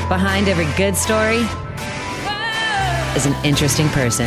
Behind every good story is an interesting person.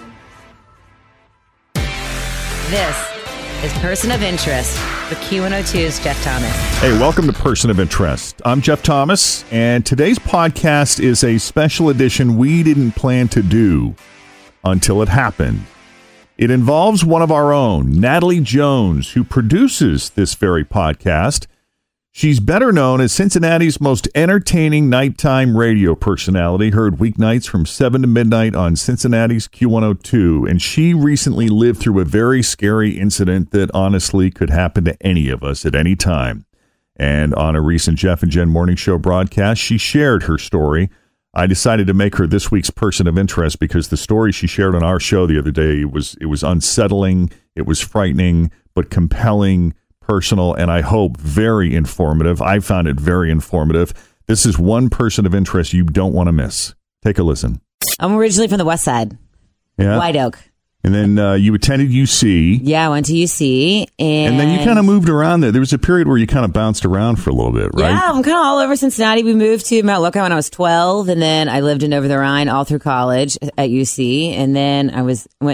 This is Person of Interest with Q102's Jeff Thomas. Hey, welcome to Person of Interest. I'm Jeff Thomas, and today's podcast is a special edition we didn't plan to do until it happened. It involves one of our own, Natalie Jones, who produces this very podcast. She's better known as Cincinnati's most entertaining nighttime radio personality, heard weeknights from 7 to midnight on Cincinnati's Q102. And she recently lived through a very scary incident that honestly could happen to any of us at any time. And on a recent Jeff and Jen Morning Show broadcast, she shared her story. I decided to make her this week's Person of Interest because the story she shared on our show the other day was unsettling, it was frightening, but compelling, personal, and I hope very informative. I found it very informative. This is one Person of Interest you don't want to miss. Take a listen. I'm originally from the West Side. Yeah. White Oak. And then you attended UC. Yeah, I went to UC. And then you kind of moved around there. There was a period where you kind of bounced around for a little bit, right? Yeah, I'm kind of all over Cincinnati. We moved to Mount Lookout when I was 12, and then I lived in Over the Rhine all through college at UC. And then I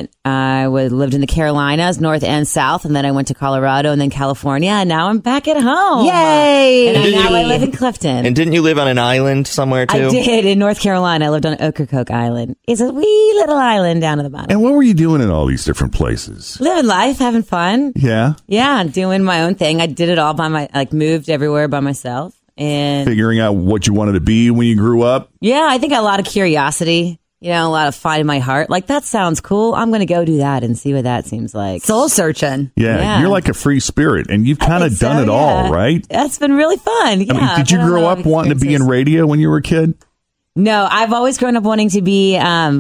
lived in the Carolinas, north and south, and then I went to Colorado and then California, and now I'm back at home. Yay! And now I live in Clifton. And didn't you live on an island somewhere, too? I did, in North Carolina. I lived on Ocracoke Island. It's a wee little island down at the bottom. And what were you doing in all these different places? Living life, having fun. Yeah? Yeah, doing my own thing. I did it all moved everywhere by myself. And figuring out what you wanted to be when you grew up? Yeah, I think a lot of curiosity. A lot of finding my heart. Like, that sounds cool. I'm going to go do that and see what that seems like. Soul searching. Yeah, you're like a free spirit, and you've kind of done it all, right? That's been really fun. Yeah. I mean, did you grow up wanting to be in radio when you were a kid? No, I've always grown up wanting to be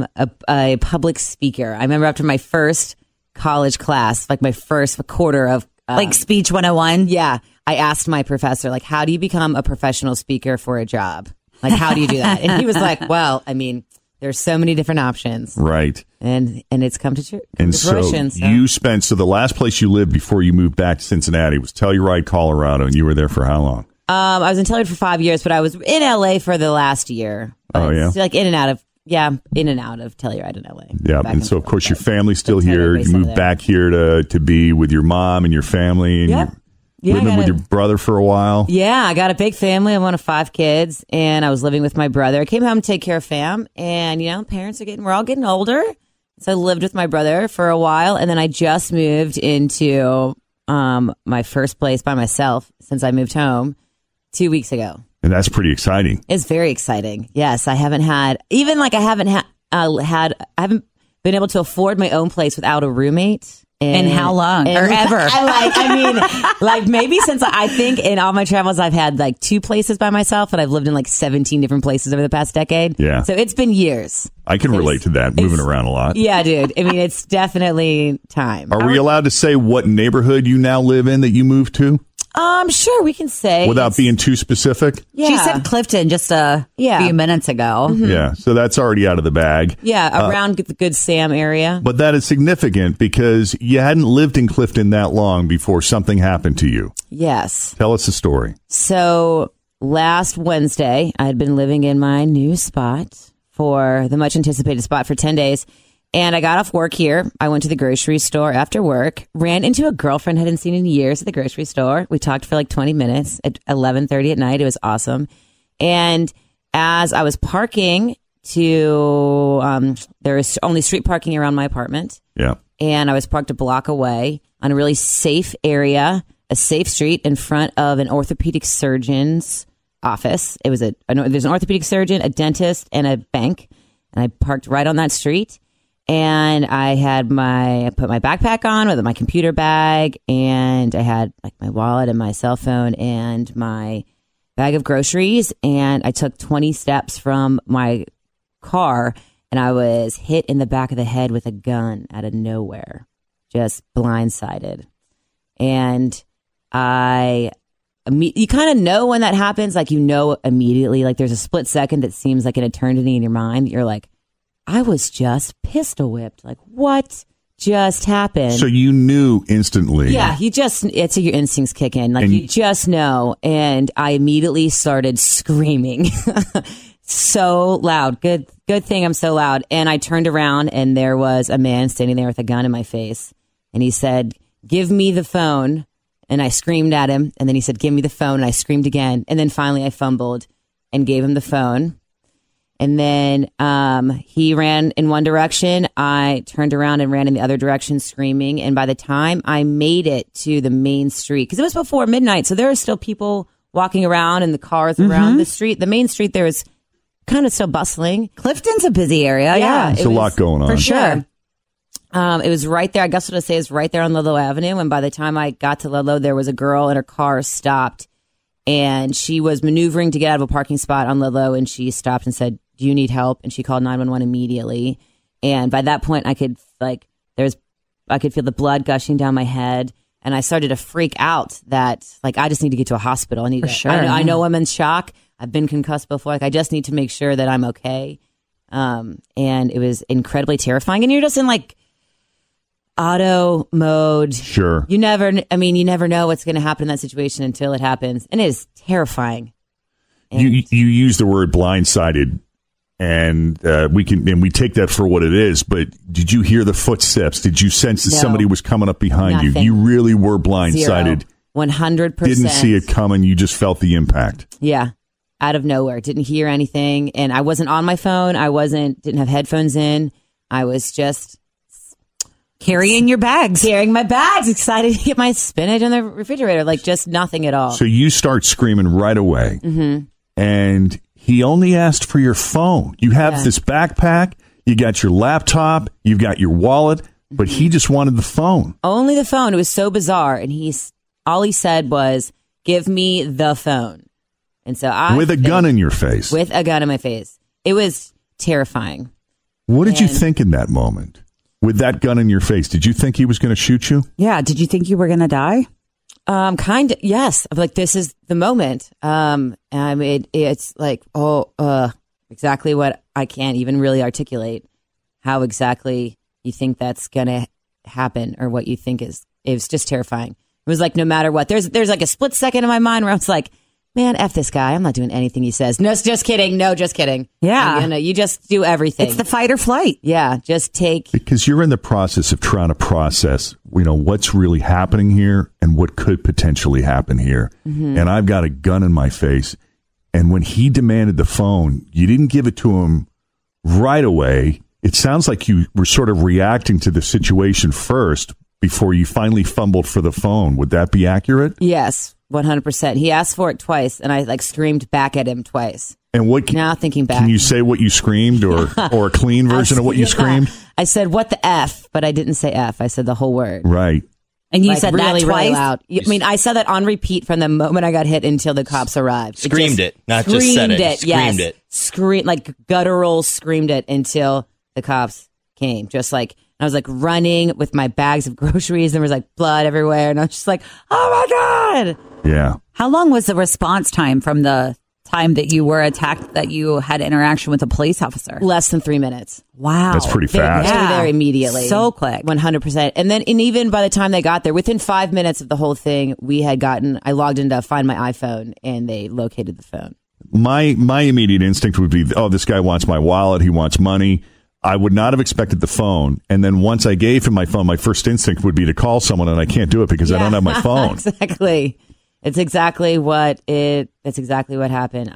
a public speaker. I remember after my first college class, like my first quarter of... like Speech 101? Yeah. I asked my professor, like, how do you become a professional speaker for a job? Like, how do you do that? And he was like, well, I mean... There's so many different options. Right. And it's come to So fruition. so the last place you lived before you moved back to Cincinnati was Telluride, Colorado, and you were there for how long? I was in Telluride for 5 years, but I was in LA for the last year. Oh, yeah. So, like in and out of Telluride in LA. Yeah. And so, of course, your family's still here. You moved back here to be with your mom and your family. And yep. Living with your brother for a while? Yeah, I got a big family. I'm one of 5 kids, and I was living with my brother. I came home to take care of fam, and, we're all getting older. So I lived with my brother for a while, and then I just moved into my first place by myself since I moved home 2 weeks ago. And that's pretty exciting. It's very exciting. Yes, I haven't been able to afford my own place without a roommate. And how long? Or ever? Maybe since I think in all my travels, I've had like 2 places by myself, and I've lived in like 17 different places over the past decade. Yeah. So it's been years. I can relate to that, moving around a lot. Yeah, dude. I mean, it's definitely time. Are we allowed to say what neighborhood you now live in that you moved to? Sure, we can say. Without being too specific? Yeah. She said Clifton just a few minutes ago. Mm-hmm. Yeah, so that's already out of the bag. Yeah, around the Good Sam area. But that is significant because you hadn't lived in Clifton that long before something happened to you. Yes. Tell us the story. So last Wednesday, I had been living in my new spot for the much anticipated spot for 10 days. And I got off work here. I went to the grocery store after work, ran into a girlfriend I hadn't seen in years at the grocery store. We talked for like 20 minutes at 11:30 at night. It was awesome. And as I was parking there was only street parking around my apartment. Yeah. And I was parked a block away on a really safe area, a safe street in front of an orthopedic surgeon's office. There's an orthopedic surgeon, a dentist, and a bank. And I parked right on that street. And I put my backpack on with my computer bag, and I had like my wallet and my cell phone and my bag of groceries. And I took 20 steps from my car, and I was hit in the back of the head with a gun out of nowhere, just blindsided. And you kind of know when that happens, like, immediately, like there's a split second that seems like an eternity in your mind. You're like, I was just pistol whipped. Like, what just happened? So you knew instantly. Yeah, it's your instincts kick in. Like, you just know. And I immediately started screaming. so loud. Good thing I'm so loud. And I turned around and there was a man standing there with a gun in my face. And he said, "Give me the phone." And I screamed at him. And then he said, "Give me the phone." And I screamed again. And then finally I fumbled and gave him the phone. And then he ran in one direction. I turned around and ran in the other direction screaming. And by the time I made it to the main street, because it was before midnight, so there are still people walking around and the cars around the street. The main street there is kind of still bustling. Clifton's a busy area. Yeah. There's a lot going on. For sure. It was right there. I guess what I say is right there on Ludlow Avenue. And by the time I got to Ludlow, there was a girl and her car stopped. And she was maneuvering to get out of a parking spot on Ludlow. And she stopped and said, "Do you need help?" And she called 911 immediately. And by that point, I could feel the blood gushing down my head. And I started to freak out that, like, I just need to get to a hospital. I know I'm in shock. I've been concussed before. Like, I just need to make sure that I'm okay. And it was incredibly terrifying. And you're just in, like, auto mode. Sure. You never know what's going to happen in that situation until it happens. And it is terrifying. And You use the word blindsided. And we take that for what it is. But did you hear the footsteps? Did you sense that somebody was coming up behind you? You really were blindsided. 100%. Didn't see it coming. You just felt the impact. Yeah, out of nowhere. Didn't hear anything, and I wasn't on my phone. Didn't have headphones in. I was just carrying my bags, excited to get my spinach in the refrigerator. Like, just nothing at all. So you start screaming right away, and he only asked for your phone. You have this backpack, you got your laptop, you've got your wallet, but he just wanted the phone. Only the phone. It was so bizarre. And all he said was, "Give me the phone." And so with a gun in your face. With a gun in my face. It was terrifying. What did you think in that moment? With that gun in your face, did you think he was going to shoot you? Yeah. Did you think you were going to die? Kind of, yes. I'm like, this is the moment. It's like, exactly what I can't even really articulate how exactly you think that's going to happen or what you think it was just terrifying. It was like, no matter what, there's like a split second in my mind where I was like, man, F this guy. I'm not doing anything he says. No, just kidding. No, just kidding. Yeah. You just do everything. It's the fight or flight. Yeah. Just take. Because you're in the process of trying to process, what's really happening here and what could potentially happen here. And I've got a gun in my face. And when he demanded the phone, you didn't give it to him right away. It sounds like you were sort of reacting to the situation first before you finally fumbled for the phone. Would that be accurate? Yes. 100%. He asked for it twice, and I screamed back at him twice. And what? Now thinking back, can you say what you screamed, or a clean version of what you screamed? I said, "What the F?" But I didn't say F. I said the whole word. Right. And you said really, that twice? really loud. I mean, I said that on repeat from the moment I got hit until the cops arrived. Screamed it, not just said it. Screamed it. Screamed, like guttural screamed it until the cops came. Just like, I was like running with my bags of groceries, and there was like blood everywhere. And I was just like, oh my God. Yeah. How long was the response time from the time that you were attacked that you had interaction with a police officer? Less than 3 minutes. Wow. That's pretty fast. They were there immediately. So quick. 100%. And even by the time they got there, within 5 minutes of the whole thing, I logged into Find My iPhone, and they located the phone. My immediate instinct would be, oh, this guy wants my wallet. He wants money. I would not have expected the phone. And then once I gave him my phone, my first instinct would be to call someone, and I can't do it because I don't have my phone. Exactly. That's exactly what happened.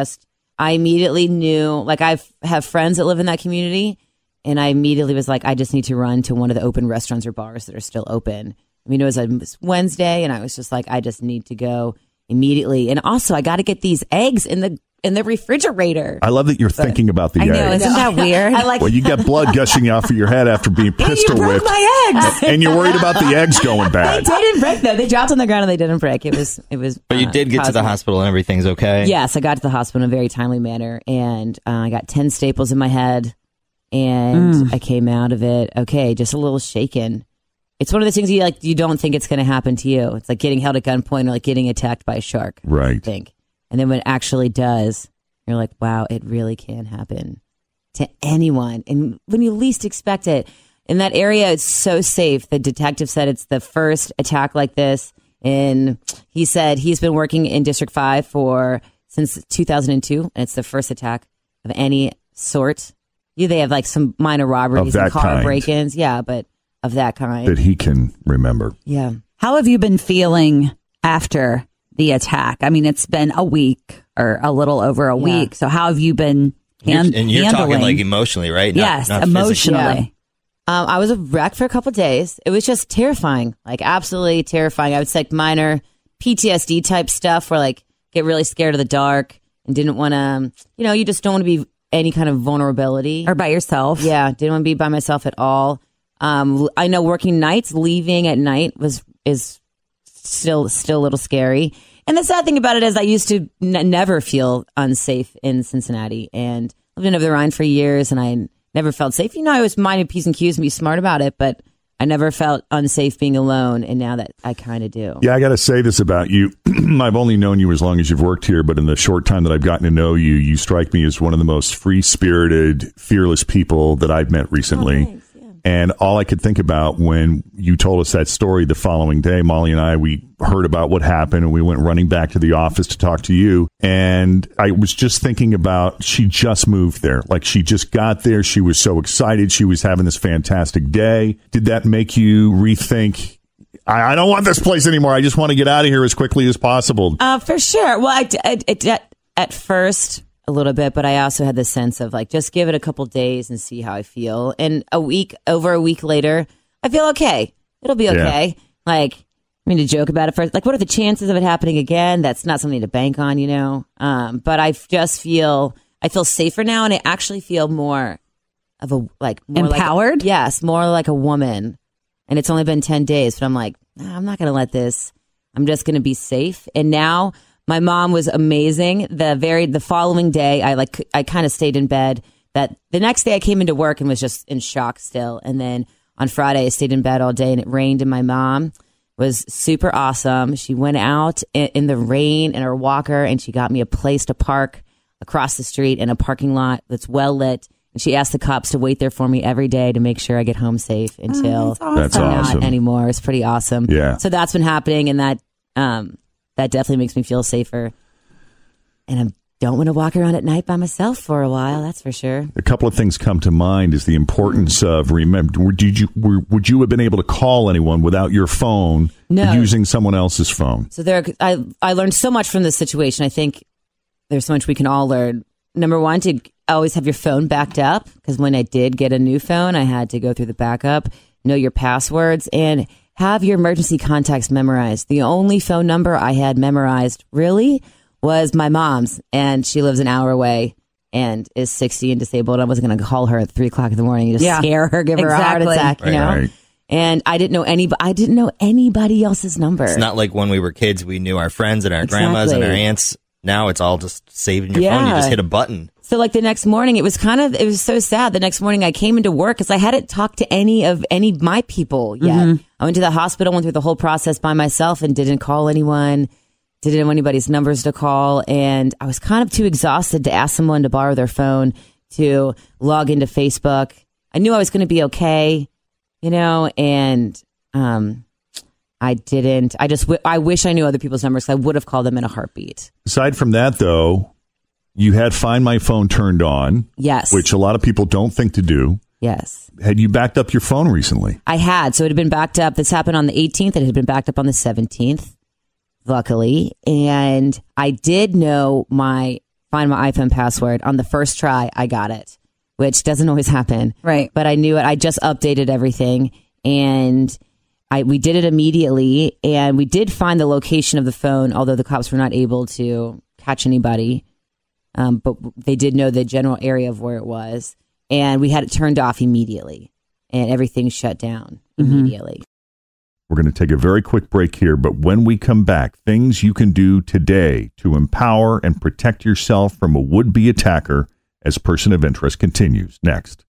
I immediately knew, like, I have friends that live in that community, and I immediately was like, I just need to run to one of the open restaurants or bars that are still open. I mean, it was Wednesday, and I was just like, I just need to go immediately. And also, I got to get these eggs in the refrigerator. I love that you're thinking about the eggs. I know, isn't that weird? Well, you got blood gushing off of your head after being pistol whipped. My eggs. And you're worried about the eggs going bad. They didn't break, though. They dropped on the ground and they didn't break. It was. But you did get to the hospital and everything's okay? Yes, I got to the hospital in a very timely manner, and I got 10 staples in my head, and I came out of it okay, just a little shaken. It's one of those things you don't think it's going to happen to you. It's like getting held at gunpoint or like getting attacked by a shark. Right. I think. And then when it actually does, you're like, wow, it really can happen to anyone. And when you least expect it. In that area, it's so safe. The detective said it's the first attack like this. And he said he's been working in District 5 since 2002. And it's the first attack of any sort. Yeah, they have like some minor robberies and car break-ins. Yeah, but of that kind. That he can remember. Yeah. How have you been feeling after the attack? I mean, it's been a week or a little over a week. So how have you been handling? And you're talking like emotionally, right? Yes, not emotionally. I was a wreck for a couple of days. It was just terrifying, like absolutely terrifying. I would say like minor PTSD type stuff where like get really scared of the dark and didn't want to, you just don't want to be any kind of vulnerability. Or by yourself. Yeah, didn't want to be by myself at all. I know working nights, leaving at night is still a little scary. And the sad thing about it is I used to never feel unsafe in Cincinnati and lived in over the Rhine for years and I never felt safe. I was minding P's and Q's and be smart about it, but I never felt unsafe being alone. And now that I kind of do. Yeah, I got to say this about you. I've only known you as long as you've worked here, but in the short time that I've gotten to know you, you strike me as one of the most free-spirited, fearless people that I've met recently. Thanks. And all I could think about when you told us that story the following day, Molly and I, we heard about what happened and we went running back to the office to talk to you. And I was just thinking about, she just moved there. Like she just got there. She was so excited. She was having this fantastic day. Did that make you rethink, I don't want this place anymore. I just want to get out of here as quickly as possible? For sure. Well, at first a little bit, but I also had the sense of like, just give it a couple days and see how I feel. And over a week later, I feel okay. It'll be okay. Yeah. Like, I mean, to joke about it first, like, what are the chances of it happening again? That's not something to bank on, but I just feel safer now. And I actually feel more of more empowered. Yes. More like a woman. And it's only been 10 days, but I'm like, I'm not going to let this, I'm just going to be safe. And now, my mom was amazing. The following day, I kind of stayed in bed. That the next day I came into work and was just in shock still. And then on Friday I stayed in bed all day and it rained. And my mom was super awesome. She went out in the rain in her walker and she got me a place to park across the street in a parking lot that's well lit. And she asked the cops to wait there for me every day to make sure I get home safe until that's awesome. Not anymore. It's pretty awesome. Yeah. So that's been happening, and that definitely makes me feel safer. And I don't want to walk around at night by myself for a while, that's for sure. A couple of things come to mind is the importance of, remember, would you have been able to call anyone without your phone using someone else's phone? So I learned so much from this situation. I think there's so much we can all learn. Number one, to always have your phone backed up, because when I did get a new phone, I had to go through the backup, know your passwords, and have your emergency contacts memorized. The only phone number I had memorized, really, was my mom's, and she lives an hour away and is 60 and disabled. I wasn't going to call her at 3 o'clock in the morning and just scare her, give her a heart attack, you know? Right. And I didn't know anybody else's number. It's not like when we were kids, we knew our friends and our grandmas and our aunts. Now it's all just saved in your phone. You just hit a button. So like the next morning, it was so sad. The next morning I came into work because I hadn't talked to any of my people yet. Mm-hmm. I went to the hospital, went through the whole process by myself and didn't call anyone. Didn't have anybody's numbers to call. And I was kind of too exhausted to ask someone to borrow their phone to log into Facebook. I knew I was going to be okay, and I didn't. I wish I knew other people's numbers. I would have called them in a heartbeat. Aside from that, though, you had Find My Phone turned on. Yes. Which a lot of people don't think to do. Yes. Had you backed up your phone recently? I had. So it had been backed up. This happened on the 18th. It had been backed up on the 17th, luckily. And I did know my Find My iPhone password. On the first try, I got it, which doesn't always happen. Right. But I knew it. I just updated everything. And we did it immediately, and we did find the location of the phone, although the cops were not able to catch anybody. But they did know the general area of where it was, and we had it turned off immediately, and everything shut down immediately. We're going to take a very quick break here, but when we come back, things you can do today to empower and protect yourself from a would-be attacker as Person of Interest continues next.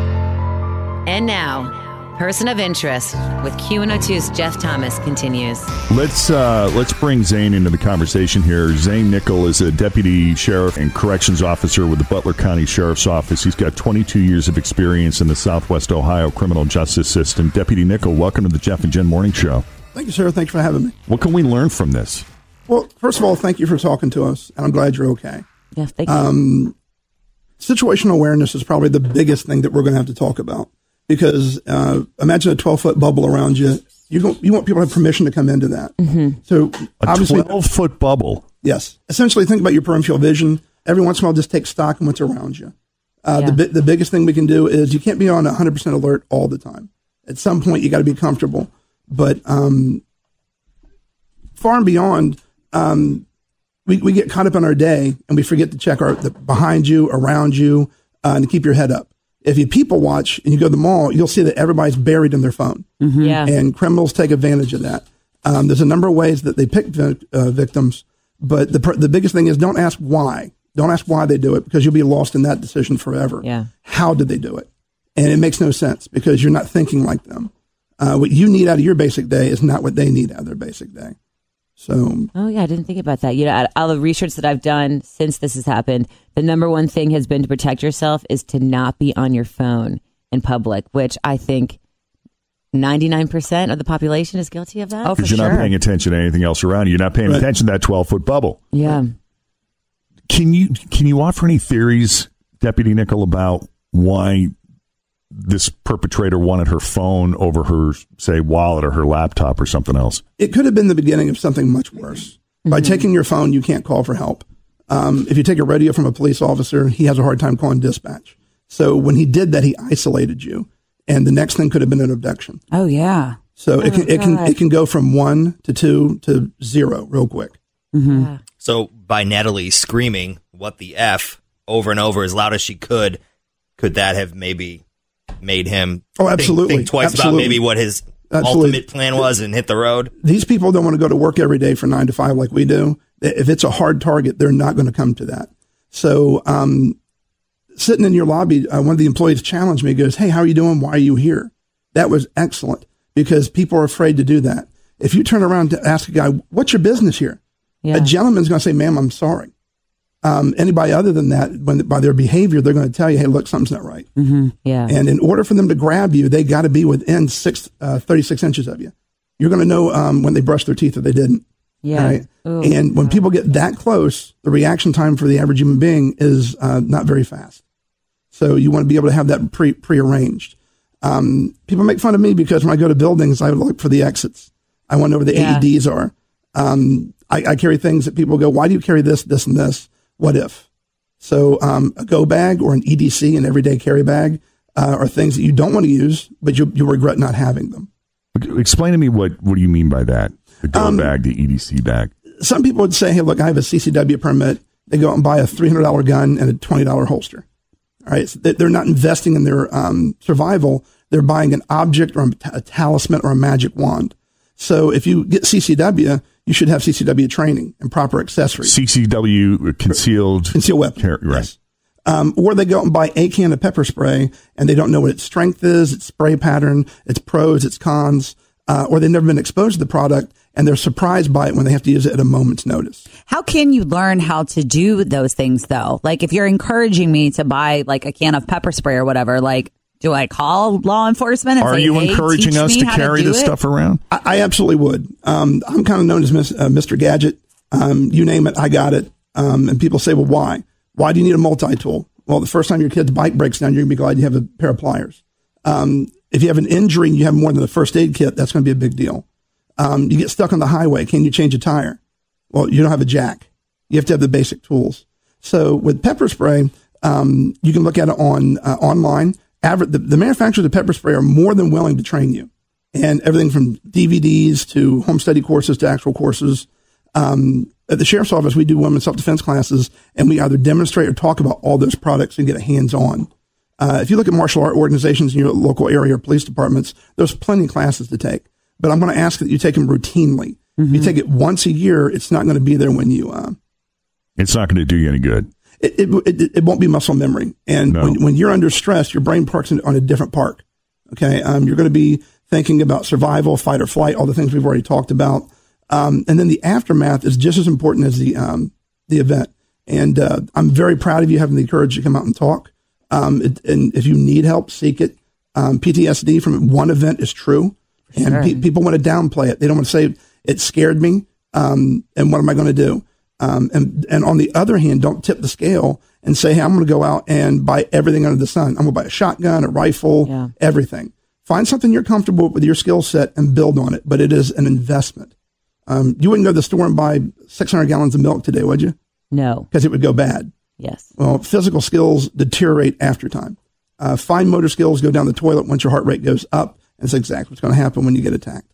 And now, Person of Interest with Q102's Jeff Thomas continues. Let's bring Zane into the conversation here. Zane Nickel is a deputy sheriff and corrections officer with the Butler County Sheriff's Office. He's got 22 years of experience in the Southwest Ohio criminal justice system. Deputy Nickel, welcome to the Jeff and Jen Morning Show. Thank you, sir. Thanks for having me. What can we learn from this? Well, first of all, thank you for talking to us, and I'm glad you're okay. Yeah, thank you. Situational awareness is probably the biggest thing that we're going to have to talk about, because imagine a 12-foot bubble around you. You want people to have permission to come into that. Mm-hmm. So obviously, 12-foot bubble. Yes. Essentially, think about your peripheral vision. Every once in a while, just take stock in what's around you. The biggest thing we can do is you can't be on 100% alert all the time. At some point, you got to be comfortable. But far and beyond, we get caught up in our day and we forget to check the behind you, around you, and to keep your head up. If you people watch and you go to the mall, you'll see that everybody's buried in their phone. Mm-hmm. Yeah. And criminals take advantage of that. There's a number of ways that they pick victims, but the biggest thing is don't ask why. Don't ask why they do it, because you'll be lost in that decision forever. Yeah. How did they do it? And it makes no sense because you're not thinking like them. What you need out of your basic day is not what they need out of their basic day. So, oh yeah, I didn't think about that. All the research that I've done since this has happened, the number one thing has been to protect yourself is to not be on your phone in public, which I think 99% of the population is guilty of that. Oh, for because you're sure. not paying attention to anything else around you. You're not paying attention to that 12-foot bubble. Yeah. Can you offer any theories, Deputy Nickel, about why this perpetrator wanted her phone over her, say, wallet or her laptop or something else? it could have been the beginning of something much worse. Mm-hmm. By taking your phone, you can't call for help. If you take a radio from a police officer, he has a hard time calling dispatch. So when he did that, he isolated you. And the next thing could have been an abduction. Oh, yeah. So it can go from 1 to 2 to 0 real quick. Mm-hmm. Yeah. So by Natalie screaming "what the F" over and over as loud as she could that have maybe made him think twice about maybe what his ultimate plan was and hit the road? These people don't want to go to work every day from 9 to 5 like we do. If it's a hard target, they're not going to come to that. So sitting in your lobby, one of the employees challenged me, goes, "Hey, how are you doing? Why are you here?" That was excellent, because people are afraid to do that. If you turn around to ask a guy, "What's your business here?" Yeah. A gentleman's going to say, "Ma'am, I'm sorry." Anybody other than that, by their behavior, they're going to tell you, "Hey, look, something's not right." Mm-hmm. Yeah. And in order for them to grab you, they got to be within 36 inches of you. You're going to know when they brushed their teeth or they didn't. Yeah. Right? And when people get that close, the reaction time for the average human being is not very fast. So you want to be able to have that prearranged. People make fun of me because when I go to buildings, I look for the exits. I want to know where the AEDs are. I carry things that people go, "Why do you carry this, this, and this? What if?" So a go bag or an EDC, an everyday carry bag, are things that you don't want to use, but you'll regret not having them. Explain to me what do you mean by that? The go bag, the EDC bag. Some people would say, "Hey, look, I have a CCW permit." They go out and buy a $300 gun and a $20 holster. All right, so they're not investing in their survival. They're buying an object or a talisman or a magic wand. So if you get CCW, you should have CCW training and proper accessories. CCW, concealed weapon. Right. Yes. Or they go out and buy a can of pepper spray and they don't know what its strength is, its spray pattern, its pros, its cons, or they've never been exposed to the product and they're surprised by it when they have to use it at a moment's notice. How can you learn how to do those things, though? Like, if you're encouraging me to buy like a can of pepper spray or whatever, like, do I call law enforcement and Are say, you "Hey, encouraging teach us me to how carry do this it?" stuff around? I absolutely would. I'm kind of known as Mr. Gadget. You name it, I got it. And people say, "Well, why? Why do you need a multi-tool?" Well, the first time your kid's bike breaks down, you're going to be glad you have a pair of pliers. If you have an injury and you have more than a first aid kit, that's going to be a big deal. You get stuck on the highway. Can you change a tire? Well, you don't have a jack. You have to have the basic tools. So with pepper spray, you can look at it online. The manufacturers of pepper spray are more than willing to train you. And everything from DVDs to home study courses to actual courses. At the sheriff's office, we do women's self-defense classes, and we either demonstrate or talk about all those products and get a hands-on. If you look at martial art organizations in your local area or police departments, there's plenty of classes to take. But I'm going to ask that you take them routinely. Mm-hmm. If you take it once a year, it's not going to be there when you... it's not going to do you any good. It won't be muscle memory. And when you're under stress, your brain parks on a different park. Okay. You're going to be thinking about survival, fight or flight, all the things we've already talked about. And then the aftermath is just as important as the event. And I'm very proud of you having the courage to come out and talk. And if you need help, seek it. PTSD from one event is true. And people want to downplay it. They don't want to say, "It scared me. And what am I going to do?" And on the other hand, don't tip the scale and say, hey, I'm going to go out and buy everything under the sun. I'm going to buy a shotgun, a rifle, everything. Find something you're comfortable with your skill set and build on it. But it is an investment. You wouldn't go to the store and buy 600 gallons of milk today, would you? No. Because it would go bad. Yes. Well, physical skills deteriorate after time. Fine motor skills go down the toilet once your heart rate goes up. And that's exactly what's going to happen when you get attacked.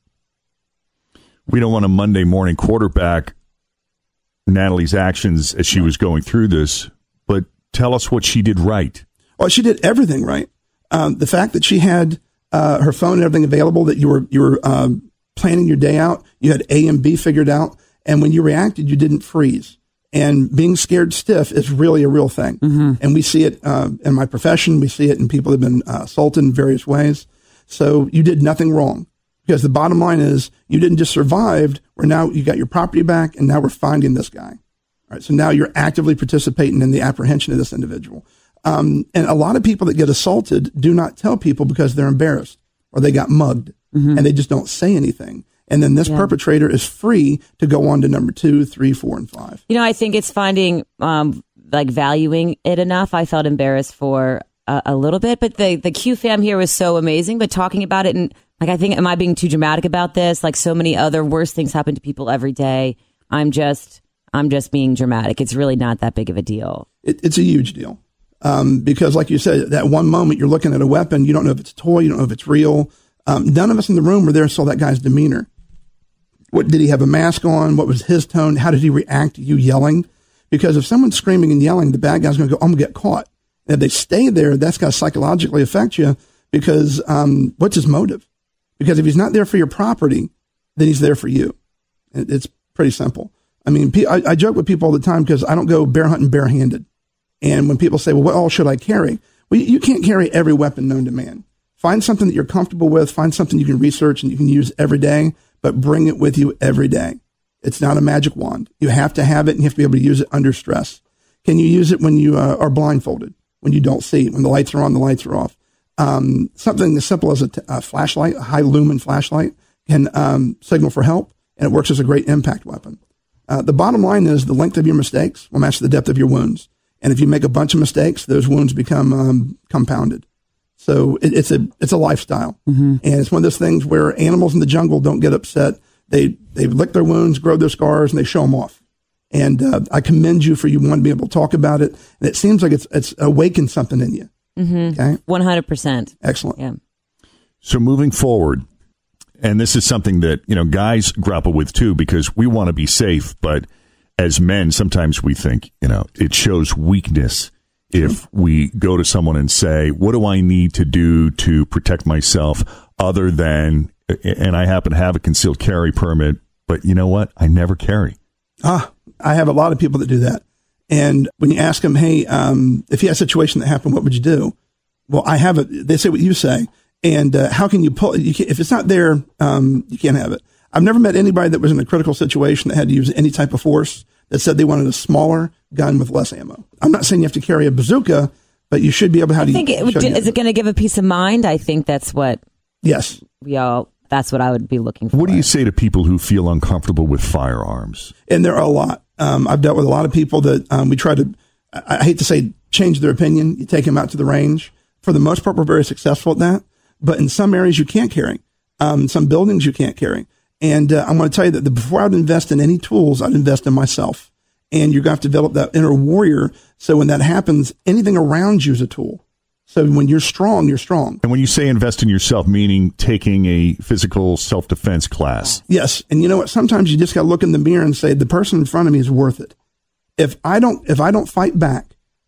We don't want a Monday morning quarterback Natalie's actions as she was going through this, but tell us what she did right. Well, she did everything right. The fact that she had her phone and everything available, that you were planning your day out, you had A and B figured out, and when you reacted, you didn't freeze. And being scared stiff is really a real thing. Mm-hmm. And we see it in my profession. We see it in people that have been assaulted in various ways. So you did nothing wrong. Because the bottom line is you didn't just survive, where now you got your property back, and now we're finding this guy. All right, so now you're actively participating in the apprehension of this individual. And a lot of people that get assaulted do not tell people because they're embarrassed or they got mugged, and they just don't say anything. And then this perpetrator is free to go on to number 2, 3, 4, and 5. You know, I think it's finding, valuing it enough. I felt embarrassed for a little bit, but the Q fam here was so amazing. But talking about it, and I think, am I being too dramatic about this? Like so many other worse things happen to people every day. I'm just being dramatic. It's really not that big of a deal. It's a huge deal. Because like you said, that one moment you're looking at a weapon, you don't know if it's a toy, you don't know if it's real. None of us in the room were there, saw that guy's demeanor. What did he have a mask on? What was his tone? How did he react to you yelling? Because if someone's screaming and yelling, the bad guy's going to go, I'm going to get caught. And if they stay there, that's going to psychologically affect you because what's his motive? Because if he's not there for your property, then he's there for you. It's pretty simple. I mean, I joke with people all the time because I don't go bear hunting barehanded. And when people say, well, what all should I carry? Well, you can't carry every weapon known to man. Find something that you're comfortable with. Find something you can research and you can use every day, but bring it with you every day. It's not a magic wand. You have to have it and you have to be able to use it under stress. Can you use it when you are blindfolded, when you don't see, when the lights are on, the lights are off? Something as simple as a flashlight, a high lumen flashlight, can signal for help, and it works as a great impact weapon. The bottom line is the length of your mistakes will match the depth of your wounds. And if you make a bunch of mistakes, those wounds become compounded. So it's a lifestyle. Mm-hmm. And it's one of those things where animals in the jungle don't get upset. They lick their wounds, grow their scars, and they show them off. And I commend you for you wanting to be able to talk about it. And it seems like it's awakened something in you. Mm-hmm. Okay, 100%. Excellent. Yeah. So moving forward, and this is something that guys grapple with too, because we want to be safe, but as men, sometimes we think it shows weakness if we go to someone and say, "What do I need to do to protect myself?" Other than, and I happen to have a concealed carry permit, but you know what? I never carry. I have a lot of people that do that. And when you ask them, hey, if you had a situation that happened, what would you do? Well, I have it. They say what you say. And how can you pull it? If it's not there, you can't have it. I've never met anybody that was in a critical situation that had to use any type of force that said they wanted a smaller gun with less ammo. I'm not saying you have to carry a bazooka, but you should be able to. Is it going to give a peace of mind? I think that's what. Yes. That's what I would be looking for. What do you say to people who feel uncomfortable with firearms? And there are a lot. I've dealt with a lot of people that we try to, I hate to say, change their opinion. You take them out to the range. For the most part, we're very successful at that. But in some areas, you can't carry. Some buildings, you can't carry. And I'm going to tell you that before I'd invest in any tools, I'd invest in myself. And you're going to have to develop that inner warrior. So when that happens, anything around you is a tool. So when you're strong, you're strong. And when you say invest in yourself, meaning taking a physical self-defense class. Yes. And you know what? Sometimes you just got to look in the mirror and say, the person in front of me is worth it. If I don't fight back,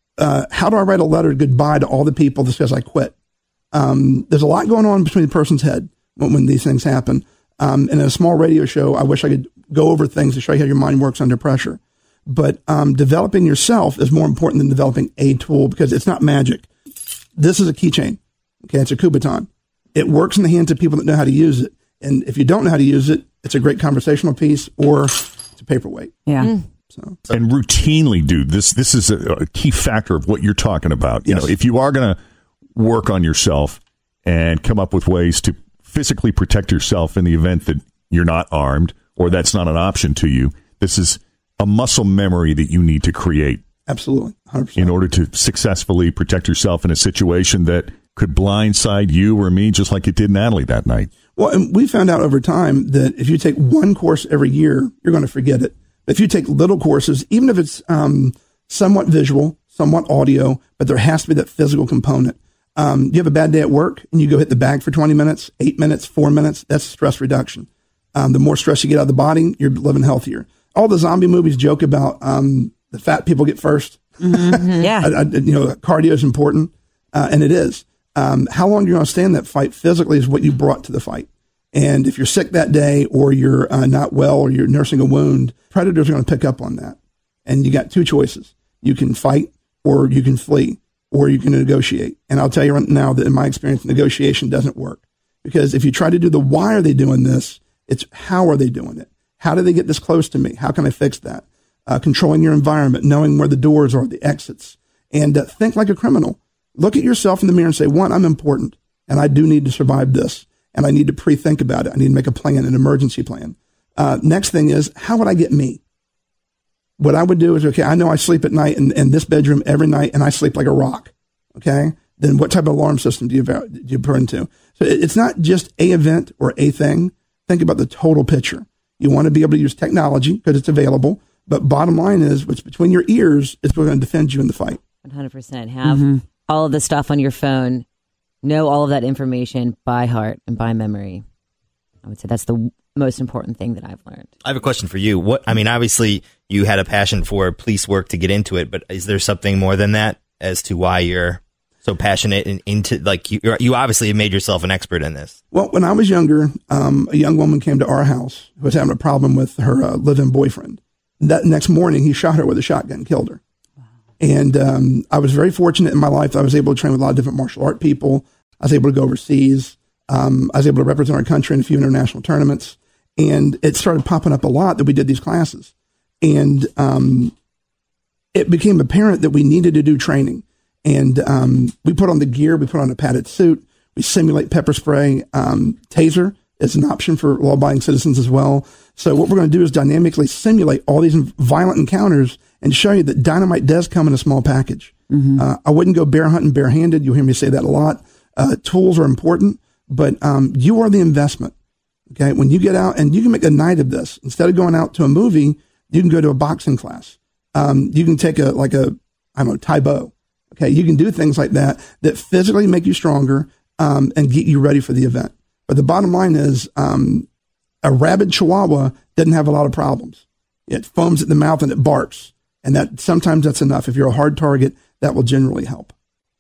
how do I write a letter goodbye to all the people that says I quit? There's a lot going on between the person's head when these things happen. In a small radio show, I wish I could go over things to show you how your mind works under pressure. But developing yourself is more important than developing a tool because it's not magic. This is a keychain. Okay, it's a Kubotan. It works in the hands of people that know how to use it. And if you don't know how to use it, it's a great conversational piece or it's a paperweight. Yeah. Mm. So. And routinely, dude, this is a key factor of what you're talking about. Yes. If you are going to work on yourself and come up with ways to physically protect yourself in the event that you're not armed or that's not an option to you, this is a muscle memory that you need to create. Absolutely, 100%. In order to successfully protect yourself in a situation that could blindside you or me, just like it did Natalie that night. Well, and we found out over time that if you take one course every year, you're going to forget it. But if you take little courses, even if it's somewhat visual, somewhat audio, but there has to be that physical component. You have a bad day at work and you go hit the bag for 20 minutes, 8 minutes, 4 minutes, that's stress reduction. The more stress you get out of the body, you're living healthier. All the zombie movies joke about the fat people get first. Mm-hmm. Yeah. Cardio is important, and it is. How long you're going to stay in that fight physically is what you brought to the fight. And if you're sick that day or you're not well or you're nursing a wound, predators are going to pick up on that. And you got two choices. You can fight or you can flee or you can negotiate. And I'll tell you right now that in my experience, negotiation doesn't work. Because if you try to do the why are they doing this, it's how are they doing it? How do they get this close to me? How can I fix that? Controlling your environment, knowing where the doors are, the exits, and think like a criminal. Look at yourself in the mirror and say, one, I'm important and I do need to survive this. And I need to pre-think about it. I need to make a plan, an emergency plan. Next thing is, how would I get me? What I would do is, okay, I know I sleep at night in this bedroom every night and I sleep like a rock. Okay. Then what type of alarm system do you put into? So it's not just a event or a thing. Think about the total picture. You want to be able to use technology because it's available. But bottom line is what's between your ears is what's going to defend you in the fight. 100%. Have all of the stuff on your phone. Know all of that information by heart and by memory. I would say that's the most important thing that I've learned. I have a question for you. Obviously you had a passion for police work to get into it, but is there something more than that as to why you're so passionate and into, like, you obviously have made yourself an expert in this? Well, when I was younger, a young woman came to our house who was having a problem with her live-in boyfriend. That next morning, he shot her with a shotgun and killed her. And I was very fortunate in my life that I was able to train with a lot of different martial art people. I was able to go overseas. I was able to represent our country in a few international tournaments. And it started popping up a lot that we did these classes. And it became apparent that we needed to do training. And we put on the gear. We put on a padded suit. We simulate pepper spray. Taser is an option for law-abiding citizens as well. So what we're going to do is dynamically simulate all these violent encounters and show you that dynamite does come in a small package. I wouldn't go bear hunting barehanded. You'll hear me say that a lot. Tools are important, but you are the investment. Okay, when you get out, and you can make a night of this. Instead of going out to a movie, you can go to a boxing class. You can take Tae Bo. Okay, you can do things like that physically make you stronger and get you ready for the event. But the bottom line is, a rabid Chihuahua doesn't have a lot of problems. It foams at the mouth and it barks. And sometimes that's enough. If you're a hard target, that will generally help.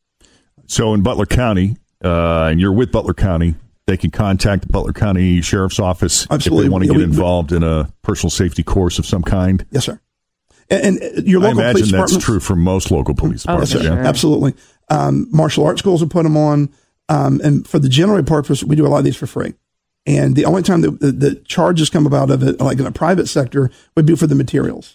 So in Butler County, and you're with Butler County, they can contact the Butler County Sheriff's Office. Absolutely. If they want to get involved in a personal safety course of some kind. Yes, sir. And your local I police imagine that's departments, true for most local police departments. yes, sir. Yeah. Absolutely. Martial arts schools will put them on. And for the general purpose, we do a lot of these for free. And the only time the charges come about of it, like in a private sector, would be for the materials.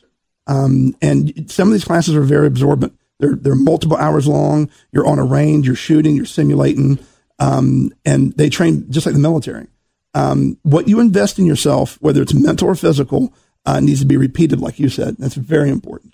And some of these classes are very absorbent. They're multiple hours long. You're on a range, you're shooting, you're simulating, and they train just like the military. What you invest in yourself, whether it's mental or physical, needs to be repeated, like you said. That's very important.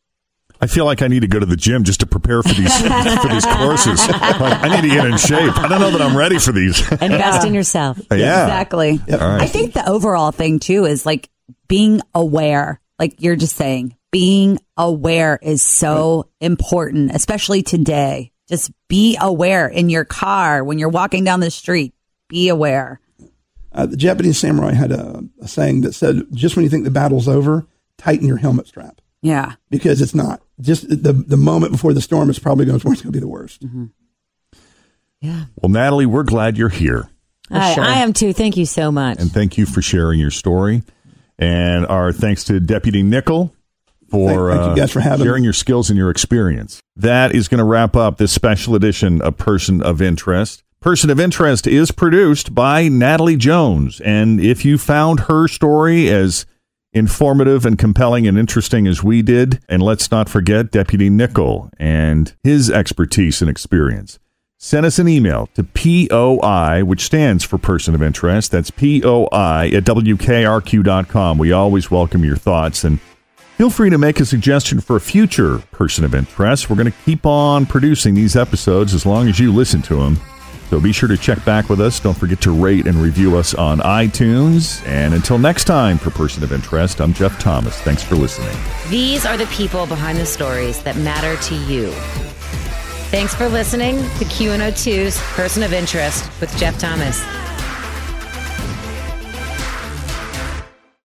I feel like I need to go to the gym just to prepare for these for these courses. Like, I need to get in shape. I don't know that I'm ready for these. Invest in yourself. Yeah. Exactly. Yep. All right. I think the overall thing, too, is like being aware. Like you're just saying, being aware is so important, especially today. Just be aware in your car when you're walking down the street. Be aware. The Japanese samurai had a saying that said, just when you think the battle's over, tighten your helmet strap. Yeah. Because it's not. Just the moment before the storm is probably going to be the worst. Mm-hmm. Yeah. Well, Natalie, we're glad you're here. I am too. Thank you so much. And thank you for sharing your story. And our thanks to Deputy Nickel for thank you guys for having sharing me. your skills and your experience. That is going to wrap up this special edition of Person of Interest. Person of Interest is produced by Natalie Jones. And if you found her story as informative and compelling and interesting as we did, and let's not forget Deputy Nickel and his expertise and experience, send us an email to POI, which stands for Person of Interest. That's POI at WKRQ.com. We always welcome your thoughts. And Feel free to make a suggestion for a future person of interest. We're going to keep on producing these episodes as long as you listen to them. So be sure to check back with us. Don't forget to rate and review us on iTunes. And until next time, for Person of Interest, I'm Jeff Thomas. Thanks for listening. These are the people behind the stories that matter to you. Thanks for listening to Q102's Person of Interest with Jeff Thomas.